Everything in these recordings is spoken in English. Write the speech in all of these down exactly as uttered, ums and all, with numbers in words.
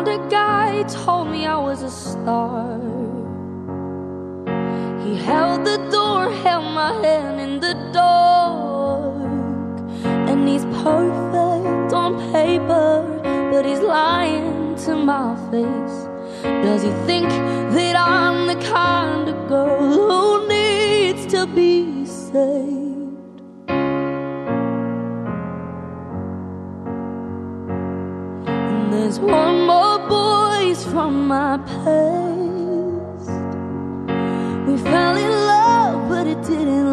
older guy told me I was a star. He held the door, held my hand in the dark. And he's perfect on paper, but he's lying to my face. Does he think that I'm the kind of girl who needs to be saved? And there's one more voice from my past. We fell in love, but it didn't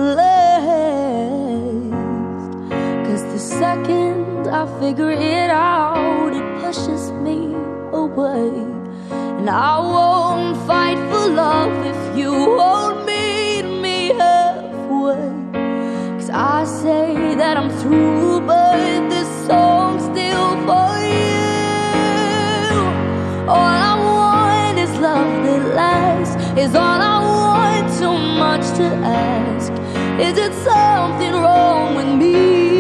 last. Cause the second I figure it out, it pushes me away. And I won't fight for love if you won't meet me halfway. Cause I say that I'm through, but this song's still for you. All I want is love that lasts. Is all I want, too much to ask? Is it something wrong with me?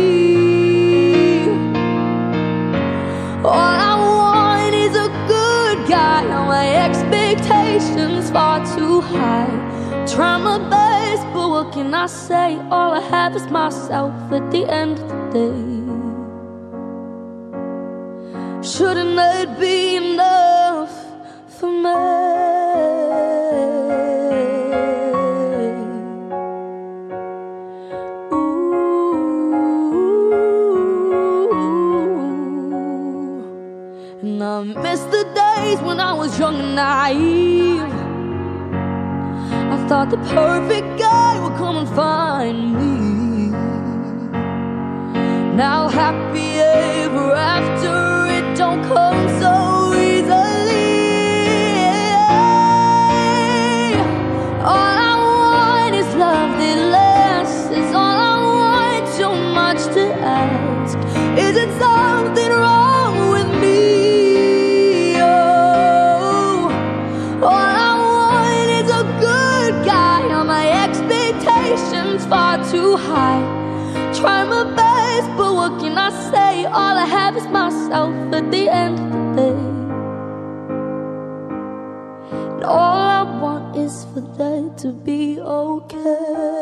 All I want is a good guy. My expectations far too high. Try my best, but what can I say? All I have is myself at the end of the day. Shouldn't that be enough for me? And I miss the days when I was young and naive. I thought the perfect guy would come and find me. Now happy ever after, it don't come so easily. All I want is love that lasts. Is all I want, too much to ask? Is it something wrong with me? Far too high. Try my best, but what can I say? All I have is myself at the end of the day. And all I want is for that to be okay.